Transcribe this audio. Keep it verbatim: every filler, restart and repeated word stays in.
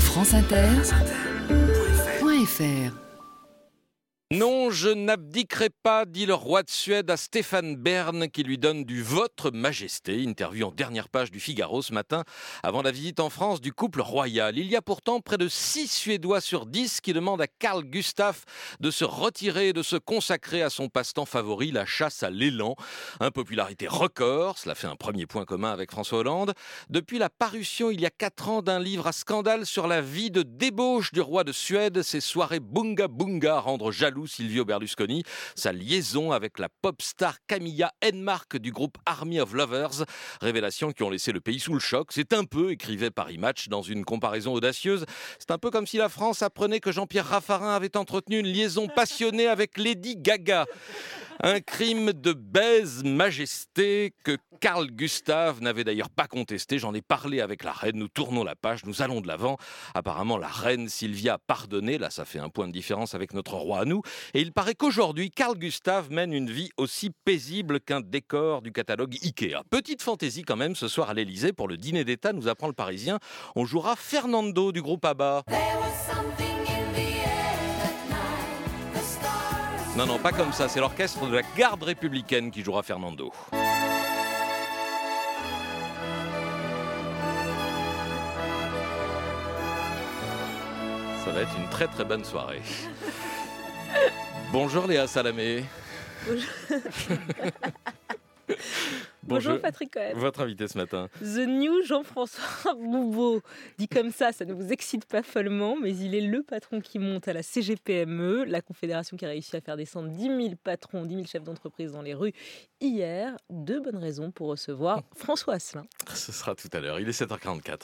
France Inter, point F R. Non, je n'abdiquerai pas, dit le roi de Suède à Stéphane Bern, qui lui donne du Votre Majesté. Interview en dernière page du Figaro ce matin, avant la visite en France du couple royal. Il y a pourtant près de six Suédois sur dix qui demandent à Carl Gustaf de se retirer et de se consacrer à son passe-temps favori, la chasse à l'élan. Impopularité record, cela fait un premier point commun avec François Hollande. Depuis la parution il y a quatre ans d'un livre à scandale sur la vie de débauche du roi de Suède, ses soirées bunga bunga rendre jaloux Silvio Berlusconi, sa liaison avec la pop star Camilla Enmark du groupe Army of Lovers, révélations qui ont laissé le pays sous le choc. C'est un peu, écrivait Paris Match dans une comparaison audacieuse, c'est un peu comme si la France apprenait que Jean-Pierre Raffarin avait entretenu une liaison passionnée avec Lady Gaga. Un crime de baise-majesté que Carl Gustaf n'avait d'ailleurs pas contesté. J'en ai parlé avec la reine, nous tournons la page, nous allons de l'avant. Apparemment, la reine Sylvia a pardonné, là ça fait un point de différence avec notre roi à nous. Et il paraît qu'aujourd'hui, Carl Gustaf mène une vie aussi paisible qu'un décor du catalogue Ikea. Petite fantaisie quand même, ce soir à l'Elysée, pour le dîner d'État, nous apprend le Parisien, on jouera Fernando du groupe ABBA. Non, non, pas comme ça, c'est l'orchestre de la garde républicaine qui jouera Fernando. Ça va être une très très bonne soirée. Bonjour Léa Salamé. Bonjour. Bonjour. Bonjour Patrick Cohen. Votre invité ce matin. The New Jean-François Boubeau. Dit comme ça, ça ne vous excite pas follement, mais il est le patron qui monte à la C G P M E, la confédération qui a réussi à faire descendre dix mille patrons, dix mille chefs d'entreprise dans les rues hier. Deux bonnes raisons pour recevoir François Asselin. Ce sera tout à l'heure, il est sept heures quarante-quatre.